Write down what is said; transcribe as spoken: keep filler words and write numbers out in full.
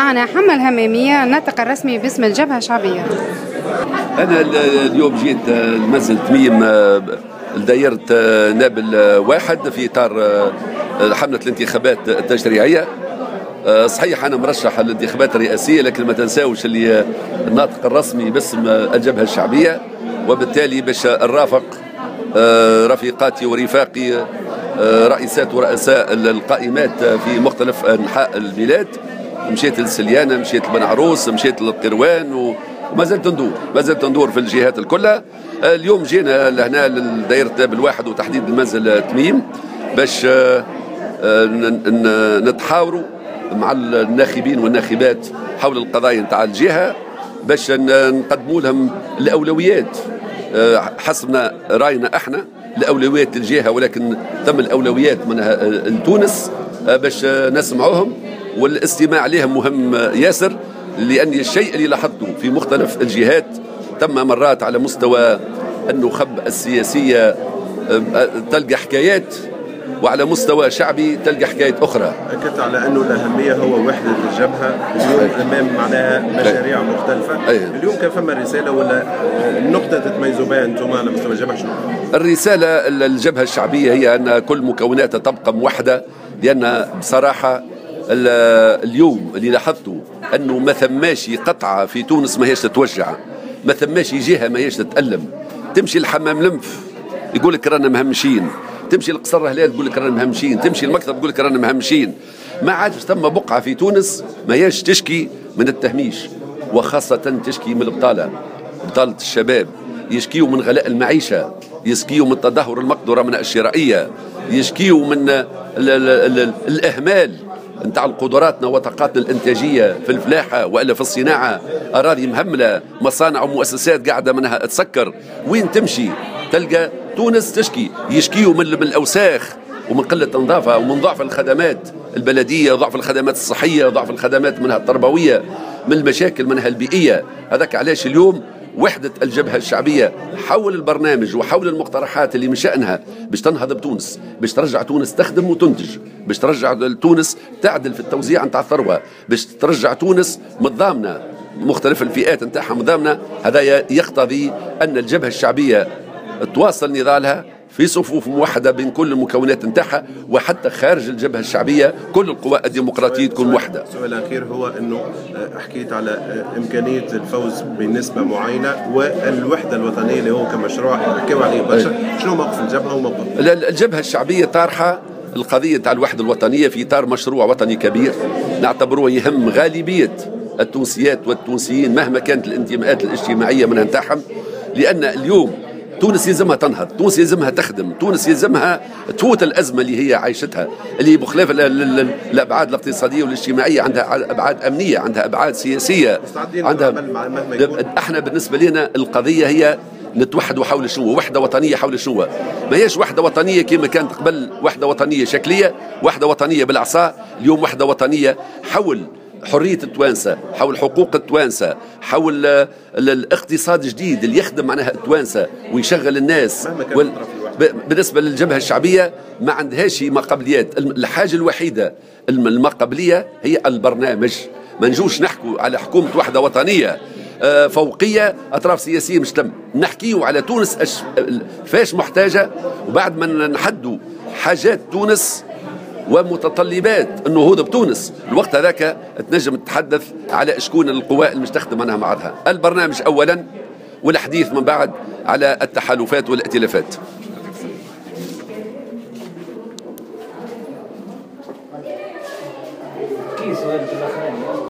معنا حمل همامية الناطق الرسمي باسم الجبهة الشعبية. أنا اليوم جيت لمنزل تميم لدايرة نابل واحد في إطار حملة الانتخابات التشريعية. صحيح أنا مرشح للانتخابات الرئاسية، لكن ما تنساوش اللي الناطق الرسمي باسم الجبهة الشعبية، وبالتالي باش نرافق رفيقاتي ورفاقي رئيسات ورؤساء القائمات في مختلف أنحاء البلاد. مشيت للسليانة، مشيت لبن عروس، مشيت للقروان، وما زلت ندور ما زلت ندور في الجهات الكلها. اليوم جينا لهنا لدائرة نابل واحد وتحديد المنزل تميم باش نتحاوروا مع الناخبين والناخبات حول القضايا نتاع الجهة، باش نقدموا لهم الأولويات حسب راينا احنا الأولويات للجهة، ولكن تم الأولويات منها لتونس باش نسمعوهم، والاستماع لهم مهم ياسر. لأن الشيء اللي لاحظته في مختلف الجهات تم مرات على مستوى النخب السياسية تلقى حكايات، وعلى مستوى شعبي تلقى حكاية أخرى. أكدت على أنه الأهمية هو وحدة الجبهة اليوم أمام معناها مشاريع مختلفة. أيه. اليوم كان فما رسالة ولا النقطة تتميزوا بها أنتم على مستوى الجبهة شنو؟ الرسالة الجبهة الشعبية هي أن كل مكوناتها تبقى موحدة، لأن بصراحة اليوم اللي لاحظته أنه ما ثماش قطعة في تونس ما هيش تتوجع، ما ثماش جهة ما هيش تتألم. تمشي الحمام لنف يقول لك رانا مهمشين، تمشي لقصر هلال تقول لك رانا مهمشين، تمشي المكتب تقول لك رانا مهمشين. ما عادش ثم بقعة في تونس ما هيش تشكي من التهميش، وخاصة تشكي من البطالة، بطالة الشباب، يشكيوا من غلاء المعيشة، يشكيوا من تدهور المقدرة من الشرائية، يشكيوا من ال ال ال الإهمال نتاع قدراتنا وطاقاتنا الانتاجيه في الفلاحه والا في الصناعه. اراضي مهمله، مصانع ومؤسسات قاعده منها تسكر. وين تمشي تلقى تونس تشكي، يشكيوا من الاوساخ ومن قله النظافه ومن ضعف الخدمات البلديه، ضعف الخدمات الصحيه، ضعف الخدمات منها التربويه، من المشاكل منها البيئيه. هذاك علاش اليوم وحدة الجبهة الشعبية حول البرنامج وحول المقترحات اللي من شأنها باش تنهض بتونس، باش ترجع تونس تخدم وتنتج، باش ترجع تونس تعدل في التوزيع نتاع الثروة، باش ترجع تونس متضامنة مختلف الفئات نتاعها متضامنة. هذا يقتضي أن الجبهة الشعبية تواصل نضالها في صفوف موحدة بين كل المكونات نتاعها، وحتى خارج الجبهة الشعبية كل القوى الديمقراطية تكون موحدة. السؤال الأخير هو أنه حكيت على إمكانية الفوز بنسبة معينة والوحدة الوطنية اللي هو كمشروع حكيوا عليه برشا. شنو موقف الجبهة وموقف الجبهة الشعبية؟ طارحة القضية تاع الوحدة الوطنية في إطار مشروع وطني كبير نعتبروه يهم غالبية التونسيات والتونسيين مهما كانت الانتماءات الاجتماعية منها نتاعهم. لأن اليوم تونس يلزمها تنهض، تونس يلزمها تخدم، تونس يلزمها تفوت الأزمة اللي هي عايشتها، اللي بخلاف الأبعاد الاقتصادية والاجتماعية عندها أبعاد أمنية، عندها أبعاد سياسية، عندها. احنا بالنسبة لنا القضية هي نتوحدوا حول شنو؟ وحدة وطنية حول شنو؟ ما هيش وحدة وطنية كما كانت قبل، وحدة وطنية شكلية، وحدة وطنية بالعصا. اليوم وحدة وطنية حول حرية التوانسة، حول حقوق التوانسة، حول الاقتصاد الجديد اللي يخدم معناها التوانسة ويشغل الناس. وال... بالنسبة للجبهة الشعبية ما عندهاش مقابليات. الحاجة الوحيدة المقابلية هي البرنامج. ما نجوش نحكوا على حكومة وحدة وطنية فوقية أطراف سياسية مش تم، نحكيوا على تونس أش... فاش محتاجة، وبعد ما نحدوا حاجات تونس ومتطلبات النهوض بتونس، الوقت هذاك تنجم تتحدث على شكون القوى اللي مش تخدم عنها معها. البرنامج أولا، والحديث من بعد على التحالفات والائتلافات.